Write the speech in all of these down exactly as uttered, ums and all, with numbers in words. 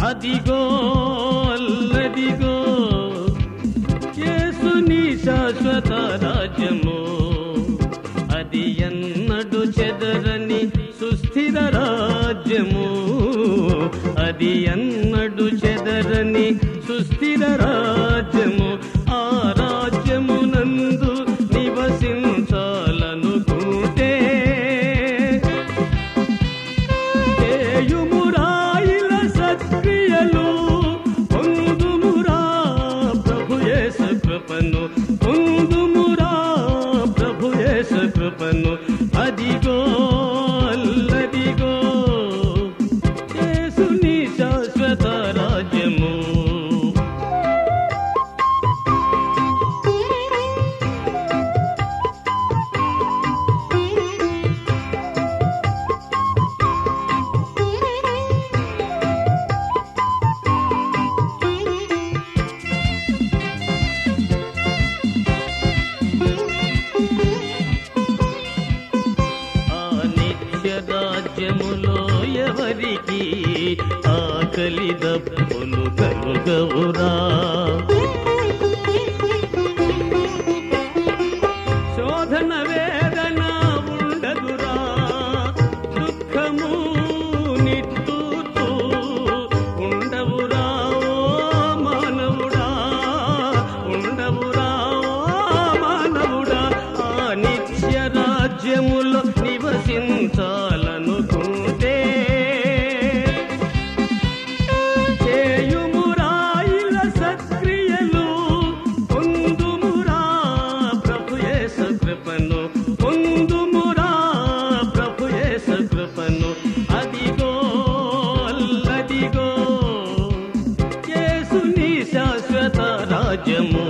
అదిగో అల్లదిగో యేసుని శాశ్వత రాజ్యము, అది ఎన్నడు చెదరని సుస్థిర రాజ్యము, అది ఎన్నడు చెదరని సుస్థిర రాజ్యము. ఆ రాజ్యమునందు నివసించాలనుకుంటే చేయుమురాయిల సత్క్రియలు, పొందుమురా ప్రభు యేసు కృపను, పొందుమురా ప్రభు యేసు కృపను. అదిగో అల్లదిగో యేసుని శాశ్వత రాజ్యము. రాజ్యములో ఎవరికి ఆకలి దప్పులు కలుగవురా, శోధన వేదన ఉండదురా, దుఃఖము నిట్టూర్పు ఉండవురా ఓ మానవుడా, ఉండవురా ఓ మానవుడా. ఆ నిత్య రాజ్యములో నివసించాలనుకుంటే చేయుమురాయిల సత్క్రియలు, పొందుమురా ప్రభు యేసు కృపను, పొందుమురా ప్రభు యేసు కృపను. అదిగో అల్లదిగో యేసుని శాశ్వత రాజ్యము.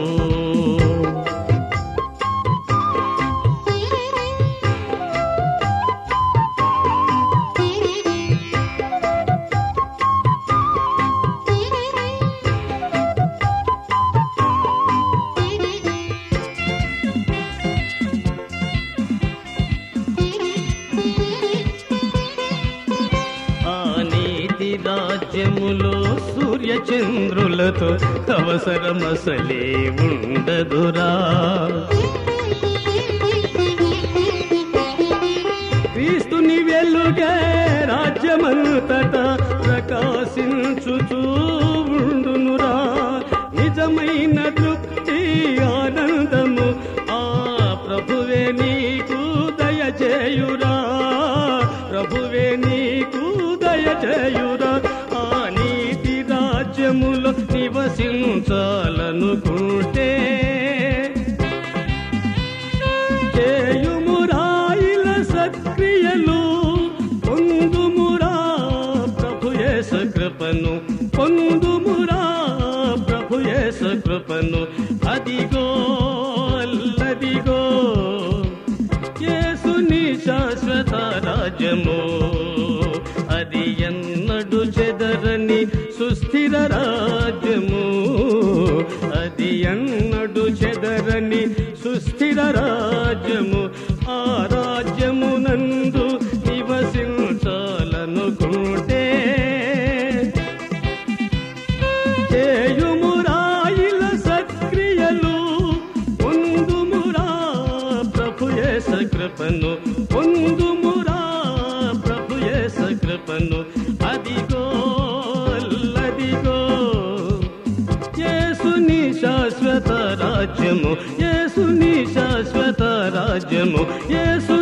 రాజ్యములో సూర్య చంద్రులతో అవసరమసలే ఉండదురా, క్రీస్తుని వెలుగే రాజ్యమంతటా ప్రకాశించుచూ ఉండునురా. నిజమైన తృప్తి ఆనందము ఆ ప్రభువే నీకు దయచేయురా, ప్రభువే నీకు దయచేయురా. ఆ నీతి రాజ్యములో నివసించాలనుకుంటే చేయుమురాయిల సత్క్రియలు, పొందుమురా ప్రభు యేసు కృపను, పొందుమురా ప్రభు యేసు కృపను. అదిగో అల్లదిగో యేసుని శాశ్వత రాజ్యము, అది ఎన్నడు చెదరని సుస్థిర రాజ్యము, అది ఎన్నడు చెదరని సుస్థిర రాజ్యము. ఆ రాజ్యమునందు నివసించాలనుకుంటే చేయుమురాయిల సత్క్రియలు, పొందుమురా ప్రభు యేసు కృపను, పొందుమురా ప్రభు యేసు కృపను. అదిగో అల్లదిగో యేసుని శాశ్వత రాజ్యము, యేసుని శాశ్వత రాజ్యము, యేసు